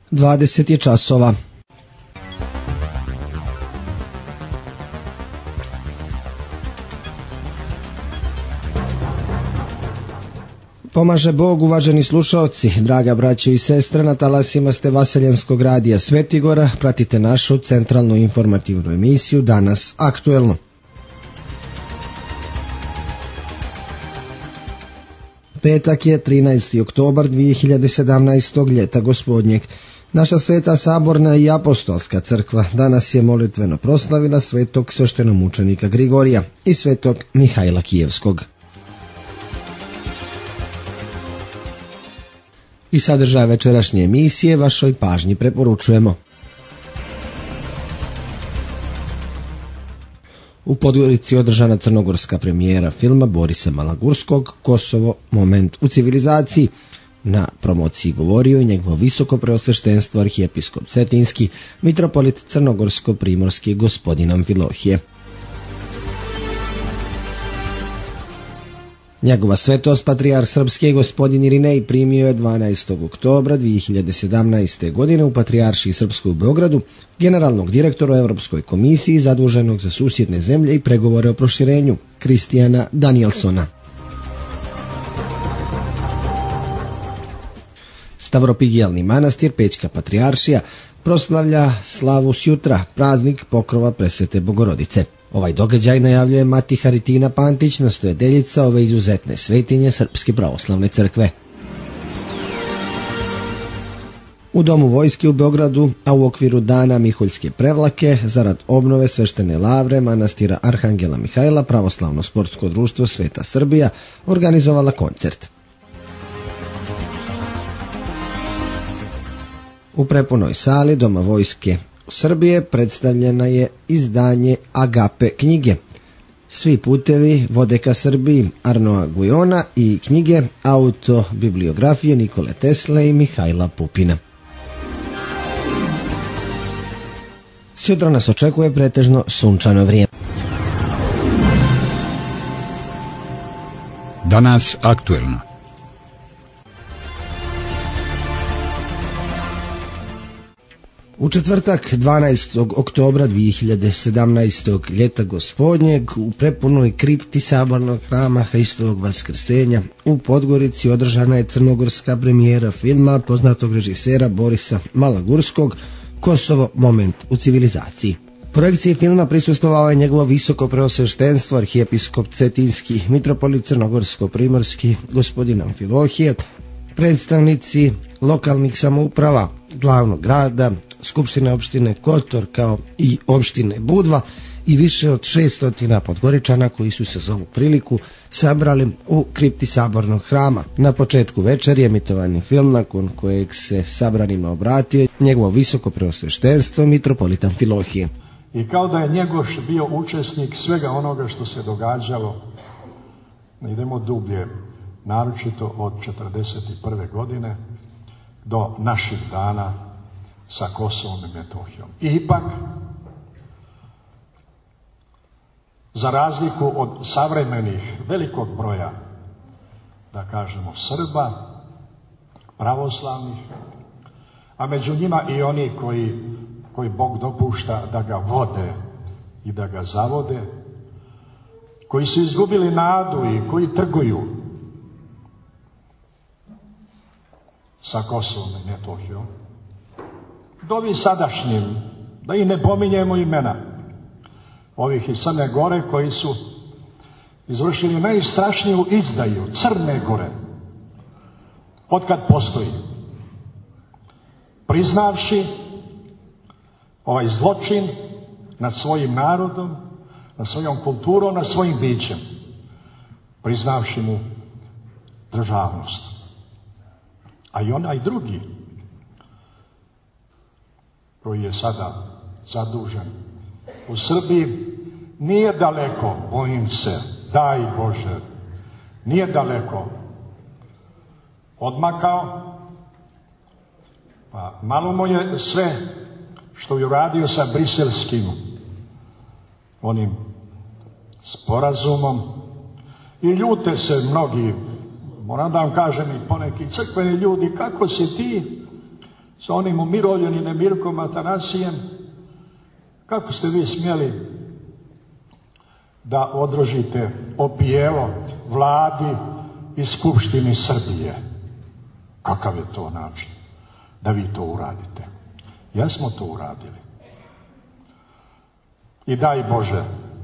20 je časova. Pomaže Bog, uvaženi slušaoci, draga braćo i sestre, na talasima ste Vaseljenskog radija Svetigora, pratite našu centralnu informativnu emisiju Danas aktuelno. Petak je 13. oktobar 2017. ljeta gospodnjeg. Naša sveta saborna i apostolska crkva danas je molitveno proslavila svetog sveštenomučenika Grigorija i svetog Mihajla Kijevskog. I sadržaj večerašnje emisije vašoj pažnji preporučujemo. U Podgorici održana crnogorska premijera filma Borisa Malagurskog Kosovo, moment u civilizaciji. Na promociji govorio i njegovo visoko preosveštenstvo arhijepiskop Cetinski, mitropolit crnogorsko-primorski gospodin Amfilohije. Njegova svetost patrijarh srpski gospodin Irinej primio je 12. oktobra 2017. godine u Patrijaršiji Srpskoj u Beogradu generalnog direktora Europskoj komisiji zaduženog za susjedne zemlje i pregovore o proširenju, Kristijana Danielsona. Stavropigijalni manastir Pećka Patrijaršija proslavlja slavu sjutra, praznik pokrova Presvete Bogorodice. Ovaj događaj najavljuje mati Haritina Pantić, nastojedeljica ove izuzetne svetinje Srpske pravoslavne crkve. U Domu vojske u Beogradu, a u okviru Dana Miholjske prevlake, zarad obnove sveštene lavre manastira Arhangela Mihajla, pravoslavno sportsko društvo Sveta Srbija organizovala koncert. U prepunoj sali Doma vojske Srbije predstavljena je izdanje Agape knjige Svi putevi vode ka Srbiji Arnoa Gujona i knjige autobibliografije Nikole Tesle i Mihajla Pupina. Sutra nas očekuje pretežno sunčano vrijeme. Danas aktuelno. U četvrtak 12. oktobra 2017. ljeta gospodnjeg u prepunoj kripti sabornog hrama Hristovog vaskrsenja u Podgorici održana je crnogorska premijera filma poznatog režisera Borisa Malagurskog Kosovo, moment u civilizaciji. Projekciji filma prisustvovao je njegovo visoko preosveštenstvo arhijepiskop Cetinski, mitropolit crnogorsko-primorski gospodin Amfilohije, predstavnici lokalnih samouprava glavnog grada, Skupštine opštine Kotor kao i opštine Budva i više od 600 Podgoričana koji su se za ovu priliku sabrali u kripti sabornog hrama. Na početku večeri emitovani film nakon kojeg se sabranima obratio njegovo visoko preosveštenstvo mitropolit Amfilohije. I kao da je Njegoš bio učesnik svega onoga što se događalo, idemo dublje, naročito od 1941. godine do naših dana sa Kosovom i Metohijom. I ipak, za razliku od savremenih velikog broja, da kažemo Srba, pravoslavnih, a među njima i oni koji Bog dopušta da ga vode i da ga zavode, koji su izgubili nadu i koji trguju sa Kosovom i Metohijom, dovi sadašnjim, da ih ne pominjemo imena, ovih iz Crne Gore koji su izvršili najstrašniju izdaju Crne Gore otkad postoji, priznavši ovaj zločin nad svojim narodom, nad svojom kulturom, nad svojim bićem, priznavši mu državnost. A i onaj drugi koji je sada zadužen u Srbiji nije daleko, bojim se, daj Bože, nije daleko odmakao, pa malo mu je sve što je uradio sa briselskim onim sporazumom i ljute se mnogi, moram da vam kažem i poneki crkveni ljudi, kako si ti sa onim umirovljenim Mirkom Atanasijem, kako ste vi smjeli da odložite opijelo vladi i Skupštini Srbije? Kakav je to način da vi to uradite? Jesmo to uradili. I daj Bože,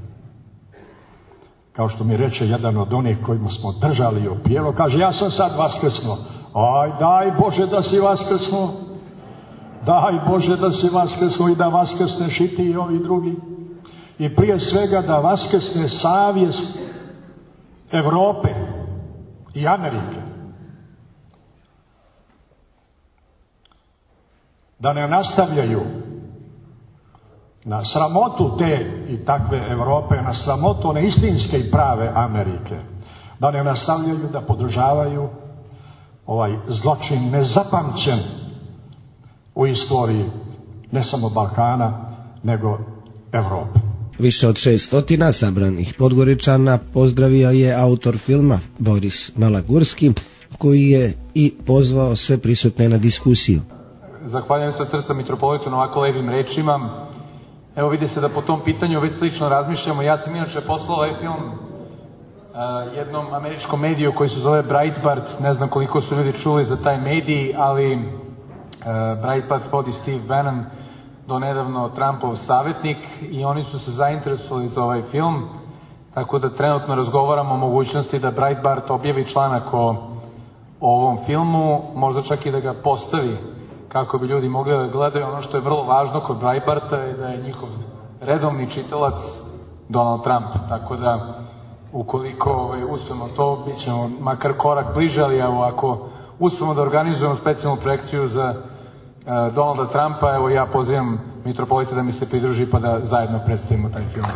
kao što mi reče jedan od onih kojima smo držali opijelo, kaže, ja sam sad vaskrsnuo. Aj, daj Bože da si vaskrsnuo. Daj Bože da si vaskrsnuo i da vaskrsneš i ti i ovi drugi. I prije svega da vaskrsne savjest Evrope i Amerike. Da ne nastavljaju na sramotu te i takve Evrope, na sramotu one istinske i prave Amerike. Da ne nastavljaju da podržavaju ovaj zločin nezapamćen u istoriji ne samo Balkana, nego Evrope. Više od 600 sabranih Podgoričana pozdravio je autor filma Boris Malagurski, koji je i pozvao sve prisutne na diskusiju. Zahvaljujem se od srca mitropolitu na ovako lepim rečima. Evo vidi se da po tom pitanju već slično razmišljamo. Ja sam inače poslao ovaj film jednom američkom mediju koji se zove Breitbart. Ne znam koliko su ljudi čuli za taj medij, ali Breitbart vodi Steve Bannon, do nedavno Trumpov savjetnik, i oni su se zainteresovali za ovaj film, tako da trenutno razgovaramo o mogućnosti da Breitbart objavi članak o ovom filmu, možda čak i da ga postavi kako bi ljudi mogli da gledaju. Ono što je vrlo važno kod Breitbarta je da je njihov redovni čitalac Donald Trump, tako da ukoliko uspemo to, bit ćemo makar korak bliže, ali evo, ako uspemo da organizujemo specijalnu projekciju za Donalda Trumpa, evo ja pozivam mitropolita da mi se pridruži pa da zajedno predstavimo taj film.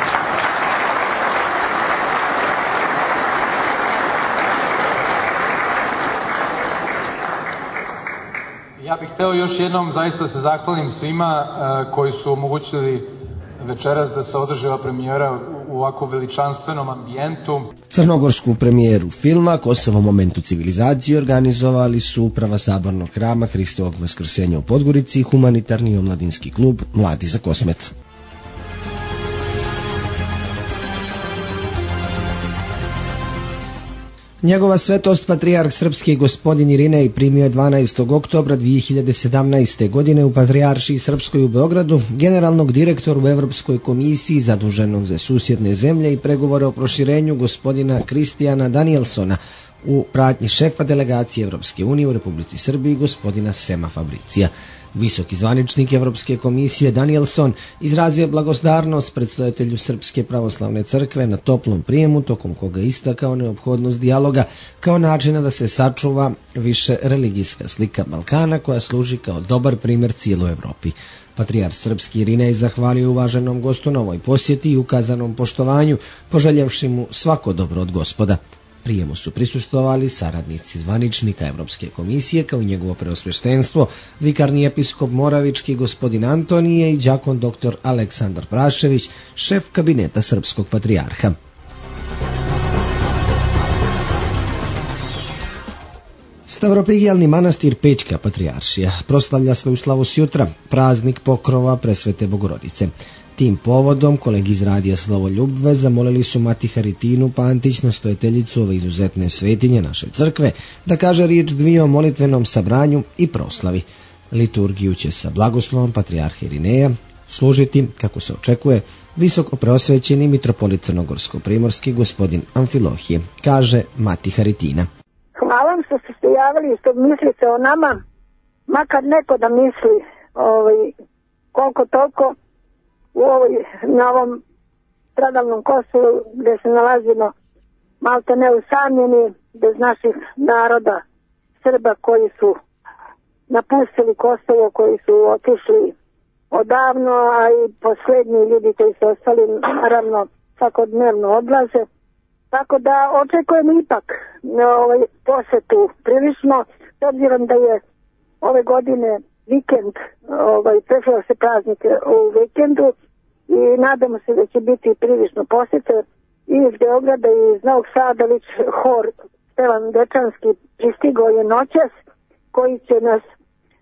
Ja bih hteo još jednom zaista da se zahvalim svima koji su omogućili večeras da se održi ova premijera u ovako veličanstvenom ambijentu. Crnogorsku premijeru filma Kosovo momentu civilizacije organizovali su Uprava Sabornog hrama Hristovog Vaskrsenja u Podgorici i humanitarni omladinski klub Mladi za Kosmet. Njegova svetost patrijarh srpski gospodin Irinej primio je 12. oktobra 2017. godine u Patrijaršiji Srpskoj u Beogradu generalnog direktora u Evropskoj komisiji zaduženog za susjedne zemlje i pregovore o proširenju gospodina Kristijana Danielsona u pratnji šefa delegacije Evropske unije u Republici Srbiji gospodina Sema Fabricija. Visoki zvaničnik Evropske komisije Danielson izrazio je blagodarnost predsjedatelju Srpske pravoslavne crkve na toplom prijemu, tokom koga istakao neophodnost dijaloga kao načina da se sačuva više religijska slika Balkana koja služi kao dobar primjer cijeloj Evropi. Patrijarh srpski Irinej zahvalio uvaženom gostu na ovoj posjeti i ukazanom poštovanju, poželjevši mu svako dobro od Gospoda. Prijemu su prisustvovali saradnici zvaničnika Evropske komisije kao i njegovo preosveštenstvo, vikarni episkop Moravički gospodin Antonije i đakon dr. Aleksandar Prašević, šef kabineta srpskog patrijarha. Stavropigijalni manastir Pećka Patrijaršija proslavlja slavu sutra, praznik pokrova Presvete Bogorodice. Tim povodom kolegi iz radija Slovoljubve zamolili su Mati Haritinu Pantić, nastojateljicu ove izuzetne svetinje naše crkve, da kaže riječ dvije o molitvenom sabranju i proslavi. Liturgiju će sa blagoslovom patrijarha Irineja služiti, kako se očekuje, visoko preosvećeni mitropolit Crnogorsko-primorski gospodin Amfilohije, kaže Mati Haritina. Hvala vam što ste se javili i što mislite o nama, makar neko da misli koliko toliko na ovom stradalnom Kosovu gdje se nalazimo malte ne usamljeni, bez naših naroda Srba koji su napustili Kosovo, koji su otišli odavno, a i posljednji ljudi koji su ostali naravno svakodnevno odlaze. Tako da očekujemo ipak posjetu prilično, s obzirom da je ove godine vikend, prešao se praznik u vikendu i nadamo se da će biti prilično posjete i iz Beograda i iz Novog Sada. Već hor Stevan Dečanski pristigao je noćas, koji će nas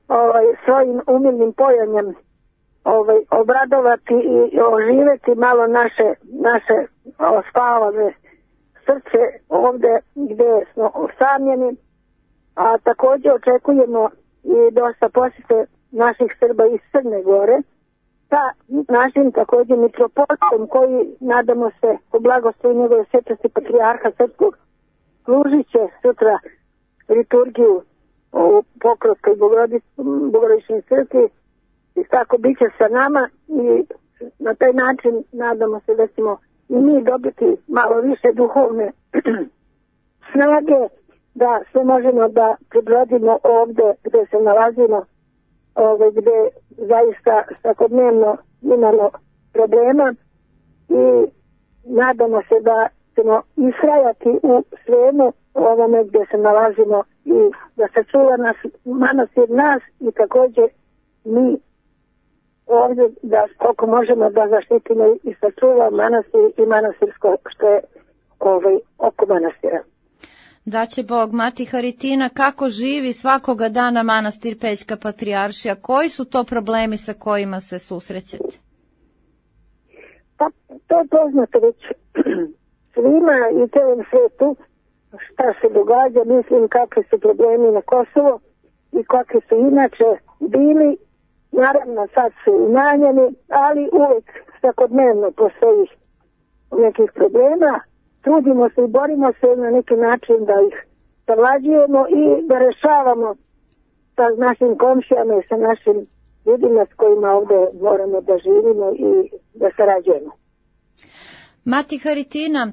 svojim umilnim pojanjem obradovati i oživeti malo naše spavane srce ovde gde smo osamljeni, a također očekujemo i dosta posjete naših Srba iz Crne Gore sa našim također mitropolitom koji, nadamo se, u blagoslovu njegove svetosti patrijarha srpskog, služit će sutra liturgiju u Pokrovskoj Bogorodičnoj crkvi i tako bit će sa nama i na taj način nadamo se da ćemo i mi dobiti malo više duhovne snage da sve možemo da prebrodimo ovde gde se nalazimo, gde zaista svakodnevno imamo problema i nadamo se da ćemo istrajati u svemu ovome gde se nalazimo i da sačuva nas manastir nas i također mi ovdje da koliko možemo da zaštitimo i sačuva manastir i manastirsko što je oko manastira. Da će Bog. Mati Haritina, kako živi svakoga dana manastir Pećka Patrijaršija? Koji su to problemi sa kojima se susrećete? Pa, to je poznato već svima i celom svetu šta se događa, mislim kakvi su problemi na Kosovo i kakvi su inače bili. Naravno sad su umanjeni, ali uvijek svakodnevno postoji nekih problema. Trudimo se i borimo se na neki način da ih savlađujemo i da rešavamo sa našim komšijama i sa našim ljudima s kojima ovdje moramo da živimo i da sarađujemo. Mati Haritina,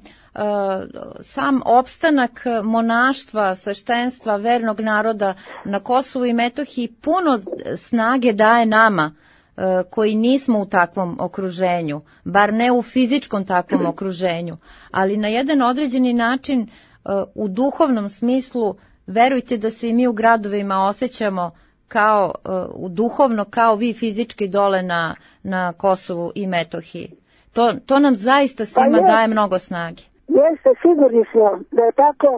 sam opstanak monaštva, sveštenstva, vernog naroda na Kosovu i Metohiji puno snage daje nama koji nismo u takvom okruženju, bar ne u fizičkom takvom okruženju, ali na jedan određeni način u duhovnom smislu verujte da se i mi u gradovima osjećamo kao duhovno kao vi fizički dole na Kosovu i Metohiji. To nam zaista svima daje mnogo snage. Jeste, sigurni smo da je tako.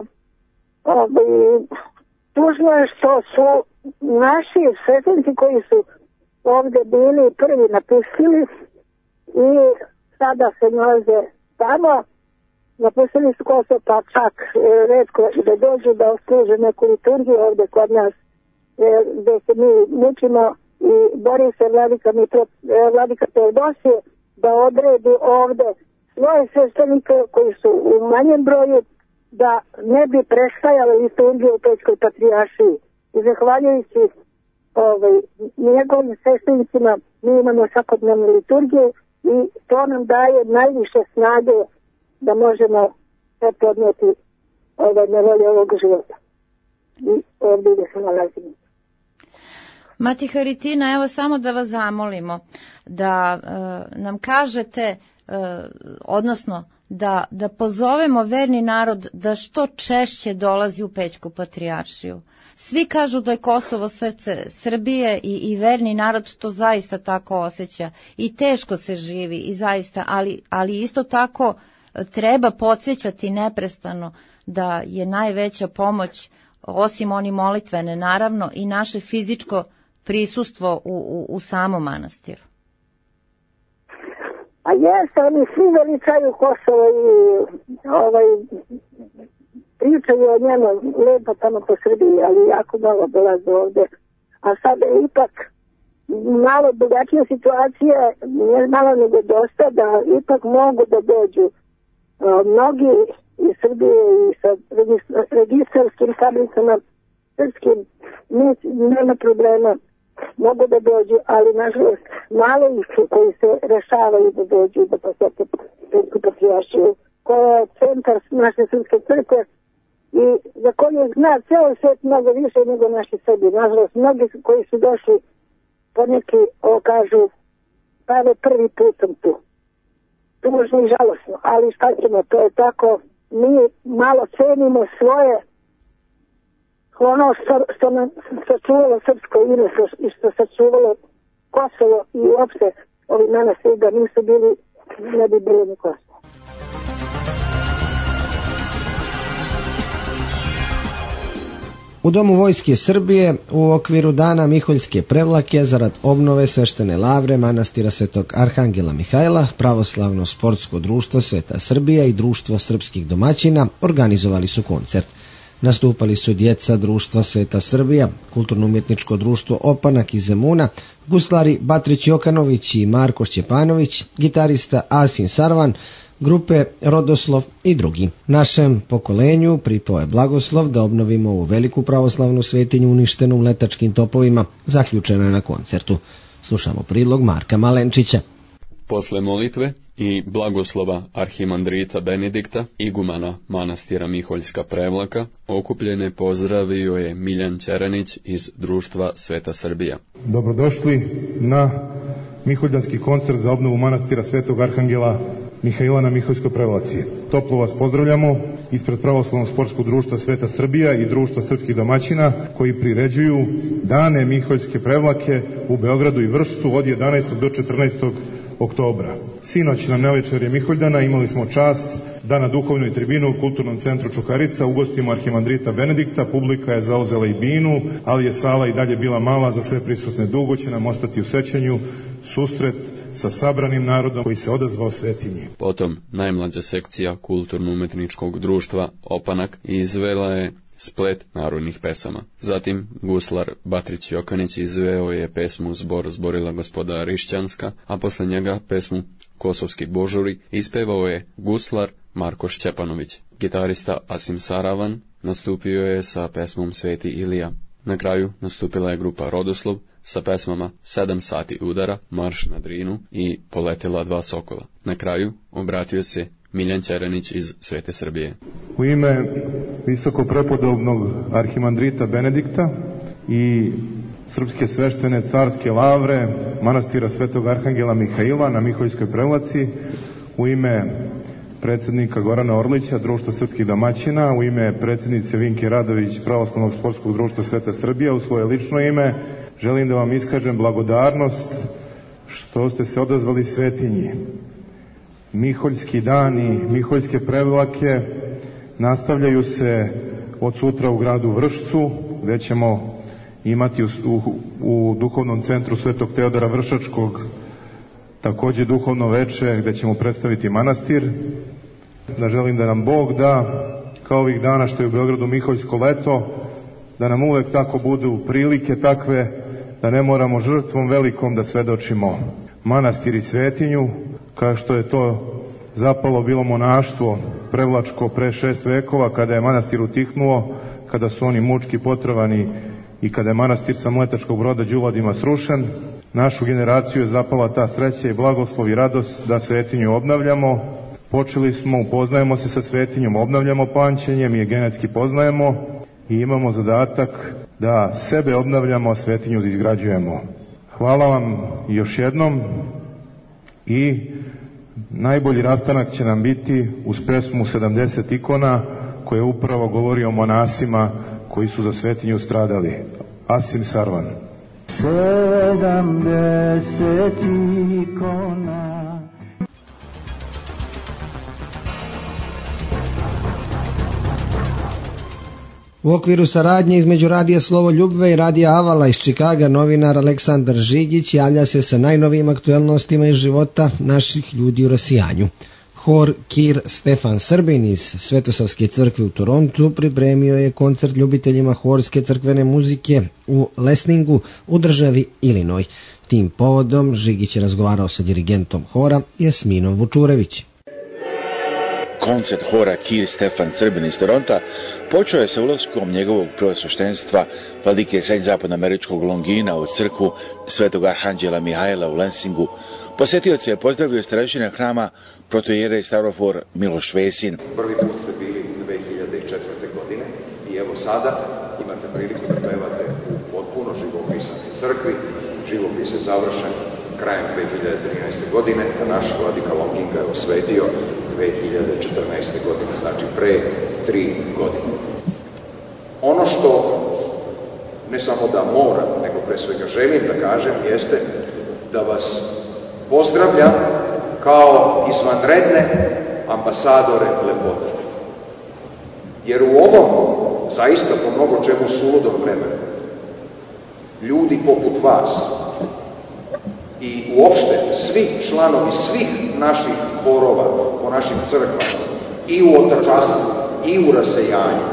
Tužno je što su naši svetenci koji su ovdje bili prvi napustili i sada se nalaze tamo, napustili su Kosovo, pa čak retko da dođu da osluže neku liturgiju ovdje kod nas gdje se mi mučimo i bori se vladika Teodosije da odredi ovdje svoje sveštenike koji su u manjem broju da ne bi prestajale liturgije u Pećkoj Patrijaršiji. I zahvaljujući njegovim sveštenicima mi imamo svakodnevnu liturgiju i to nam daje najviše snage da možemo sve podnijeti nevolje ovog života. I ovdje gdje se nalazimo. Mati Haritina, evo samo da vas zamolimo da nam kažete, odnosno da pozovemo verni narod da što češće dolazi u Pećku Patrijaršiju. Svi kažu da je Kosovo srce Srbije i verni narod to zaista tako osjeća i teško se živi i zaista, ali isto tako treba podsjećati neprestano da je najveća pomoć, osim oni molitvene naravno, i naše fizičko prisustvo u samom manastiru. A jeste, oni svi veličaju Kosovo i pričaju o njemu lepo tamo po Srbiji, ali jako malo dolaze ovdje. A sada je ipak malo drugačija situacija, nije malo nego dosta, da ipak mogu da dođu mnogi iz Srbije i sa registarskim tablicama srpskim, nema problema, mogu da dođu, ali nažalost malo ih koji se rešavaju da dođu da posjete Pećku Patrijaršiju, koja je centar naše srpske crkve i za koju zna ceo svet mnogo više nego naši Srbi. Nažalost, mnogi koji su došli poneki kažu pa je prvi putom tu. Tužno i žalosno, ali šta ćemo, to je tako, mi malo cenimo svoje ono što nam sačuvalo srpsko ime i što sačuvalo Kosovo i uopšte ovi manastiri da nisu bili, ne bi bili ni Kosovo. U Domu vojske Srbije u okviru Dana Miholjske prevlake zarad obnove sveštene lavre manastira Svetog Arhangela Mihajla, Pravoslavno sportsko društvo Sveta Srbija i Društvo srpskih domaćina organizovali su koncert. Nastupali su djeca društva Sveta Srbija, kulturno-umjetničko društvo Opanak iz Zemuna, guslari Batrić Jokanović i Marko Šćepanović, gitarista Asim Sarvan, grupe Rodoslov i drugi. Našem pokolenju pripao je blagoslov da obnovimo ovu veliku pravoslavnu svetinju uništenu letačkim topovima, zaključeno je na koncertu. Slušamo prilog Marka Malenčića. Posle molitve i blagoslova arhimandrita Benedikta, igumana manastira Miholjska prevlaka, okupljene pozdravio je Miljan Ćeranić iz Društva Sveta Srbija. Dobrodošli na Miholjanski koncert za obnovu manastira Svetog Arhangela Mihajla na Miholjskoj prevlaci. Toplo vas pozdravljamo ispred Pravoslavnog sportskog društva Sveta Srbija i Društva srpskih domaćina koji priređuju dane Miholjske prevlake u Beogradu i Vršcu od 11. do 14. oktobra. Sinoć na nevečerje Miholjana imali smo čast da na duhovnoj tribinu u Kulturnom centru Čukarica ugostimo arhimandrita Benedikta. Publika je zauzela i binu, ali je sala i dalje bila mala za sve prisutne. Dugo će nam ostati u sećanju susret sa sabranim narodom koji se odazvao svetinji. Potom najmlađa sekcija kulturno-umetničkog društva Opanak izvela je splet narodnih pesama. Zatim guslar Batrić Jokanić izveo je pesmu Zbor zborila gospoda Rišćanska, a posle njega pesmu Kosovski božuri ispevao je guslar Marko Šćepanović. Gitarista Asim Saravan nastupio je sa pesmom Sveti Ilija. Na kraju nastupila je grupa Rodoslov sa pesmama 7 sati udara, Marš na Drinu i Poletela dva sokola. Na kraju obratio se Miljan Ćeranić iz Svete Srbije. U ime visoko prepodobnog arhimandrita Benedikta i srpske sveštene carske lavre manastira Svetog Arhangela Mihajla na Miholjskoj prevlaci, u ime predsjednika Gorana Orlića, Društva srpskih domaćina, u ime predsjednice Vinke Radović, Pravoslavnog sportskog društva Sveta Srbija, u svoje lično ime, želim da vam iskažem blagodarnost što ste se odazvali svetinji. Miholjski dani, Miholjske prevlake nastavljaju se od sutra u gradu Vršcu, gde ćemo imati u duhovnom centru Svetog Teodora Vršačkog takođe duhovno veče gde ćemo predstaviti manastir. Da želim da nam Bog da, kao ovih dana što je u Beogradu Miholjsko leto, da nam uvek tako budu prilike takve, da ne moramo žrtvom velikom da svedočimo manastir i svetinju, kao što je to zapalo bilo monaštvo prevlačko pre 6 vekova, kada je manastir utihnuo, kada su oni mučki potrovani i kada je manastir sa mletačkog broda Đuladima srušen. Našu generaciju je zapala ta sreća i blagoslov i radost da svetinju obnavljamo. Počeli smo, upoznajemo se sa svetinjom, obnavljamo pamćenje, mi je genetski poznajemo i imamo zadatak da sebe obnavljamo, a svetinju izgrađujemo. Hvala vam još jednom i najbolji rastanak će nam biti uz pesmu 70 ikona koja upravo govori o monasima koji su za svetinju stradali. Asim Sarvan. 70 ikona. U okviru saradnje između Radija Slovo Ljubve i Radija Avala iz Čikaga novinar Aleksandar Žigić javlja se sa najnovijim aktuelnostima iz života naših ljudi u rasijanju. Hor Kir Stefan Srbin iz Svetosavske crkve u Torontu pripremio je koncert ljubiteljima horske crkvene muzike u Lesningu u državi Illinois. Tim povodom Žigić je razgovarao sa dirigentom hora Jasminom Vučurević. Koncert hora Kir Stefan Srbin iz Toronta počeo je sa ulaskom njegovog prvosveštenstva vladike srednjozapadnoameričkog Longina u crkvu Svetog Arhanđela Mihajla u Lensingu. Posjetioce je pozdravio starešina hrama protojere Starofor Miloš Vesin. Prvi put ste bili 2004. godine i evo sada imate priliku da pevate u potpuno živopisanoj crkvi. Živopis je završen krajem 2013. godine, a naš vladika Longin ga je osvetio 2014. godine, znači pre 3 godine. Ono što ne samo da moram, nego pre svega želim da kažem, jeste da vas pozdravljam kao izvanredne ambasadore lepote. Jer u ovom zaista po mnogo čemu suludom vremenu, ljudi poput vas i uopšte svi članovi svih naših horova po našim crkvama i u otačastvu i u rasejanju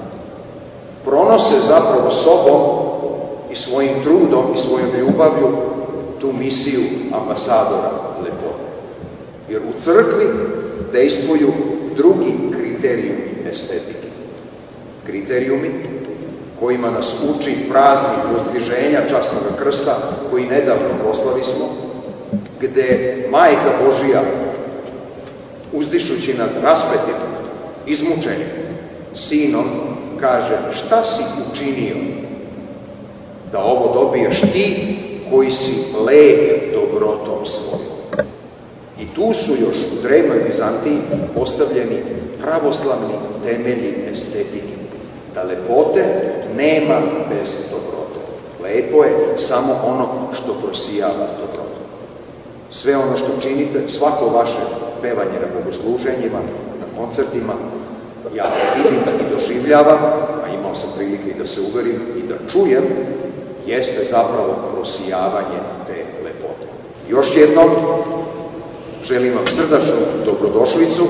pronose zapravo sobom i svojim trudom i svojom ljubavlju tu misiju ambasadora lepote. Jer u crkvi dejstvuju drugi kriterijumi estetike. Kriterijumi kojima nas uči praznik Rozdviženja časnog krsta, koji nedavno proslavimo, gde Majka Božija, uzdišući nad raspetim, izmučenim sinom, kaže: šta si učinio da ovo dobiješ ti koji si lep dobrotom svojom? I tu su još u drevnoj Vizantiji postavljeni pravoslavni temelji estetike, da lepote nema bez dobrote. Lepo je samo ono što prosijava dobrote. Sve ono što činite, svako vaše pevanje na bogosluženjima, na koncertima, ja vidim i doživljavam, a imao sam prilike i da se uverim i da čujem, jeste zapravo prosijavanje te lepote. Još jednom želim vam srdačnu dobrodošlicu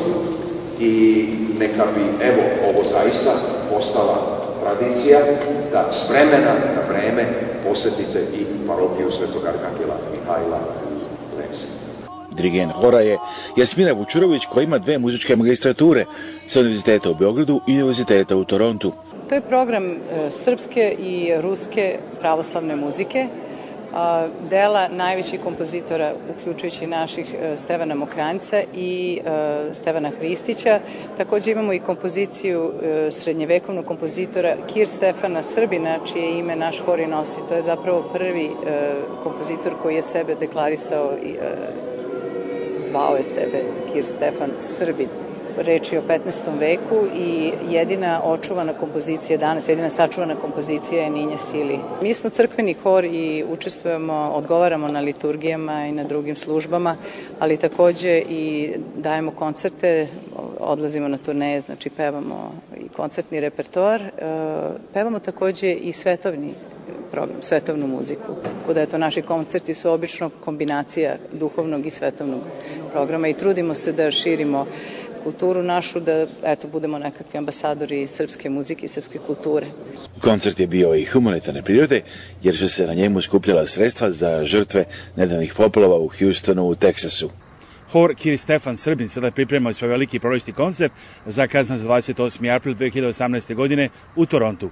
i neka bi, evo, ovo zaista postala tradicija da s vremena na vreme posetite i parohiju Svetog Arhangela Mihajla u Lenci. Dirigent hora je Jasmina Vučurović, koja ima 2 muzičke magistrature sa Univerziteta u Beogradu i Univerziteta u Torontu. To je program srpske i ruske pravoslavne muzike, dela najvećih kompozitora, uključujući naših Stevana Mokranjca i Stevana Hristića. Također imamo i kompoziciju srednjevekovnog kompozitora Kir Stefana Srbina, čije ime naš hor i nosi. To je zapravo prvi kompozitor koji je sebe deklarisao i zvao je sebe Kir Stefan Srbin. Reč je o 15. veku i jedina očuvana kompozicija danas, jedina sačuvana kompozicija je Ninja Sili. Mi smo crkveni hor i učestvujemo, odgovaramo na liturgijama i na drugim službama, ali takođe i dajemo koncerte, odlazimo na turneje, znači pevamo i koncertni repertoar, pevamo takođe i svetovni program, svetovnu muziku. Kuda je to, naši koncerti su obično kombinacija duhovnog i svetovnog programa i trudimo se da širimo kulturu našu, da budemo nekakvi ambasadori srpske muzike i srpske kulture. Koncert je bio i humanitarne prirode, jer su se na njemu skupljala sredstva za žrtve nedavnih poplava u Houstonu u Teksasu. Hor Kir Stefan Srbin sada priprema svoj veliki prolični koncert zakazan za 28. april 2018. godine u Torontu.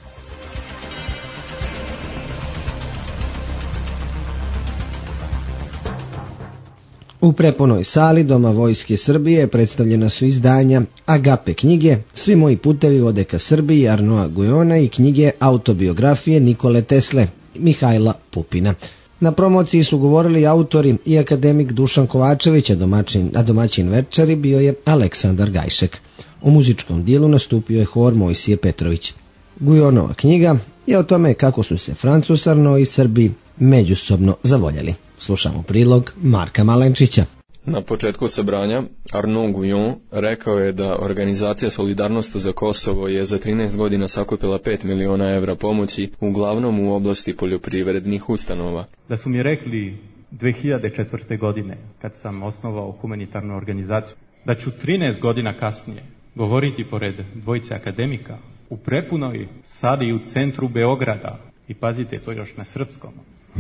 U prepunoj sali Doma Vojske Srbije predstavljena su izdanja Agape knjige, Svi moji putevi vode ka Srbiji Arnoa Gujona i knjige autobiografije Nikole Tesle, Mihajla Pupina. Na promociji su govorili autori i akademik Dušan Kovačević, a domaćin večeri bio je Aleksandar Gajšek. U muzičkom dijelu nastupio je hor Mojsije Petrović. Gujonova knjiga je o tome kako su se Francus Arno i Srbi međusobno zavoljeli. Slušamo prilog Marka Malenčića. Na početku sabranja Arnaud Guyon rekao je da organizacija Solidarnost za Kosovo je za 13 godina sakupila 5 miliona evra pomoći, uglavnom u oblasti poljoprivrednih ustanova. Da su mi rekli 2004. godine, kad sam osnovao humanitarnu organizaciju, da ću 13 godina kasnije govoriti pored dvojice akademika u prepunoj sali u centru Beograda, i pazite, to još na srpskom.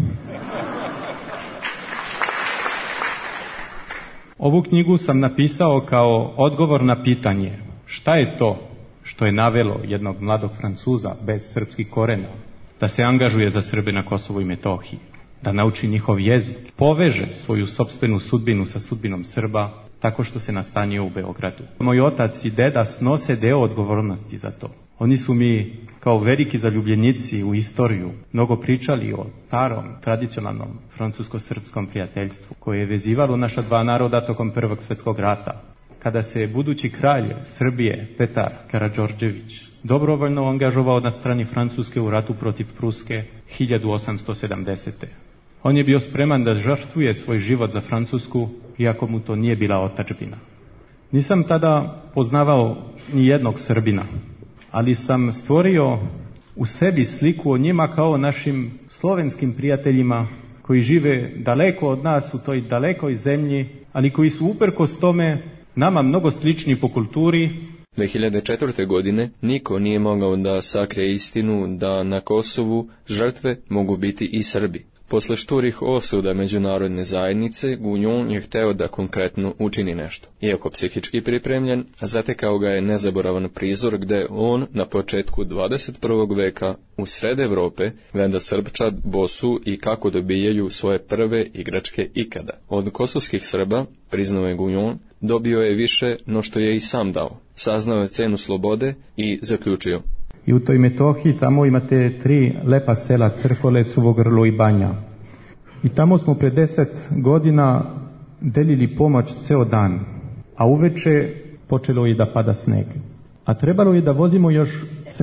Ovu knjigu sam napisao kao odgovor na pitanje šta je to što je navelo jednog mladog Francuza bez srpskih korena da se angažuje za Srbe na Kosovu i Metohiji, da nauči njihov jezik, poveže svoju sopstvenu sudbinu sa sudbinom Srba tako što se nastanio u Beogradu. Moj otac i deda snose deo odgovornosti za to. Oni su mi kao veliki zaljubljenici u istoriju mnogo pričali o starom, tradicionalnom francusko-srpskom prijateljstvu koje je vezivalo naša dva naroda tokom Prvog svjetskog rata. Kada se budući kralj Srbije, Petar Karađorđević, dobrovoljno angažovao na strani Francuske u ratu protiv Pruske 1870. On je bio spreman da žrtvuje svoj život za Francusku, iako mu to nije bila otadžbina. Nisam tada poznavao ni jednog Srbina, ali sam stvorio u sebi sliku o njima kao našim slovenskim prijateljima koji žive daleko od nas u toj dalekoj zemlji, ali koji su uprkos tome nama mnogo slični po kulturi. 2004. godine niko nije mogao da sakrije istinu da na Kosovu žrtve mogu biti i Srbi. Posle šturih osuda međunarodne zajednice, Gujon je hteo da konkretno učini nešto. Iako psihički pripremljen, zatekao ga je nezaboravan prizor gde on na početku 21. veka u sred Evrope gleda Srbčad, bosu i kako dobijaju svoje prve igračke ikada. Od kosovskih Srba, priznao je Gujon, dobio je više no što je i sam dao. Saznao je cenu slobode i zaključio: I u toj Metohiji tamo imate 3 lepa sela, Crkole, Suvogrlo i Banja. I tamo smo pre 10 godina delili pomoć ceo dan, a uveče počelo je da pada sneg. A trebalo je da vozimo još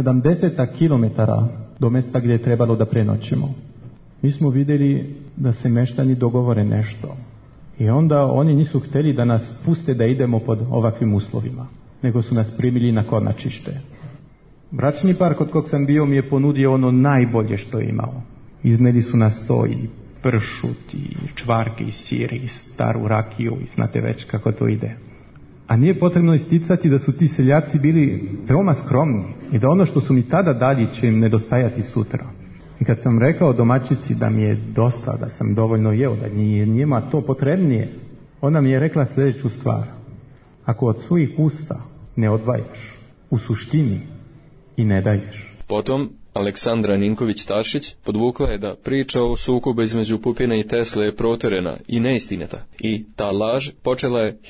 70 kilometara do mesta gdje je trebalo da prenoćemo. Mi smo vidjeli da se meštani dogovore nešto. I onda oni nisu htjeli da nas puste da idemo pod ovakvim uslovima, nego su nas primili na Kornačište. Bračni par kod kog sam bio mi je ponudio ono najbolje što je imao. Izneli su nas to i pršut, i čvarke, i sir, i staru rakiju, i znate već kako to ide. A nije potrebno isticati da su ti seljaci bili veoma skromni i da ono što su mi tada dali će im nedostajati sutra. I kad sam rekao domaćici da mi je dosta, da sam dovoljno jeo, da nije njima to potrebnije, ona mi je rekla sljedeću stvar: ako od svojih usta ne odvajaš, u suštini i ne daješ. Potom Aleksandra Ninković-Tašić podvukla je da priča o sukobu između Pupina i Tesle je proterena i neistineta. I ta laž počela je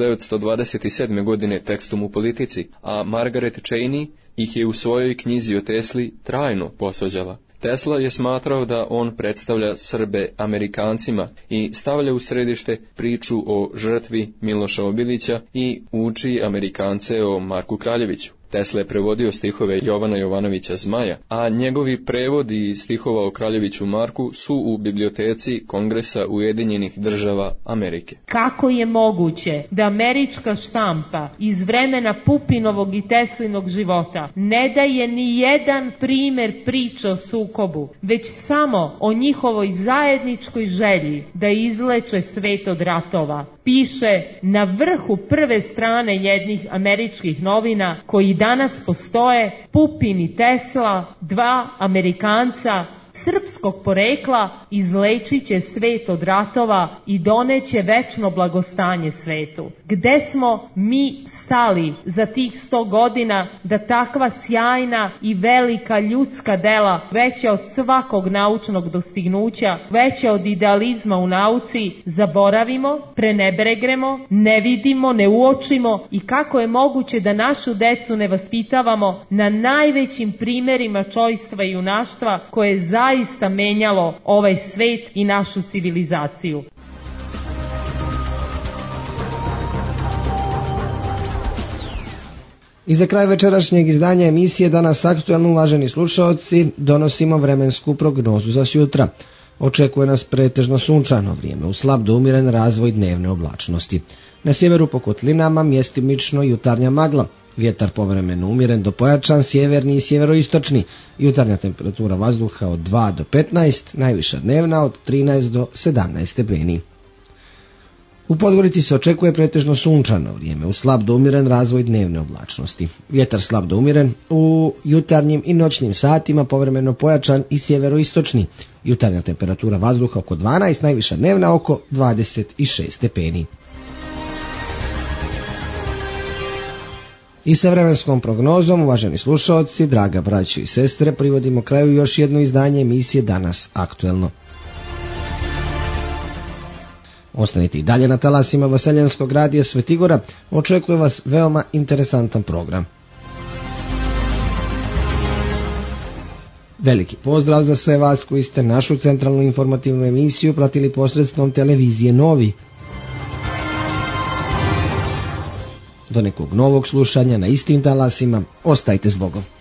1927. godine tekstom u Politici, a Margaret Cheney ih je u svojoj knjizi o Tesli trajno posvađala. Tesla je smatrao da on predstavlja Srbe Amerikancima i stavlja u središte priču o žrtvi Miloša Obilića i uči Amerikance o Marku Kraljeviću. Tesla je prevodio stihove Jovana Jovanovića Zmaja, a njegovi prevodi stihova o Kraljeviću Marku su u biblioteci Kongresa Ujedinjenih država Amerike. Kako je moguće da američka štampa iz vremena Pupinovog i Teslinog života ne daje ni jedan primer priče o sukobu, već samo o njihovoj zajedničkoj želji da izleče svet od ratova? Piše na vrhu prve strane jednih američkih novina koji danas postoje: Pupin i Tesla, 2 Amerikanca srpskog porekla, izlečit će svet od ratova i doneće večno blagostanje svetu. Gde smo mi stali za tih 100 godina da takva sjajna i velika ljudska dela, veća od svakog naučnog dostignuća, veća od idealizma u nauci, zaboravimo, prenebregnemo, ne vidimo, ne uočimo, i kako je moguće da našu decu ne vaspitavamo na najvećim primerima čojstva i junaštva koje je zaista menjalo ovaj svet i našu civilizaciju. I za kraj večerašnjeg izdanja emisije Danas aktuelno, uvaženi slušaoci, donosimo vremensku prognozu za sutra. Očekuje nas pretežno sunčano vrijeme, uz slab do umiren razvoj dnevne oblačnosti. Na sjeveru po kotlinama mjestimično jutarnja magla, vjetar povremeno umiren do pojačan, sjeverni i sjeveroistočni, jutarnja temperatura vazduha od 2 do 15, najviša dnevna od 13 do 17 stepeni. U Podgorici se očekuje pretežno sunčano vrijeme, uz slab do umiren razvoj dnevne oblačnosti. Vjetar slab do umiren, u jutarnjim i noćnim satima povremeno pojačan i sjeveroistočni. Jutarnja temperatura vazduha oko 12, najviša dnevna oko 26 stepeni. I sa vremenskom prognozom, uvaženi slušaoci, draga braćo i sestre, privodimo kraju još jedno izdanje emisije Danas aktuelno. Ostanite i dalje na talasima Vaseljenskog radija Svetigora, očekuje vas veoma interesantan program. Veliki pozdrav za sve vas koji ste našu centralnu informativnu emisiju pratili posredstvom televizije Novi. Do nekog novog slušanja na istim talasima, ostajte s Bogom.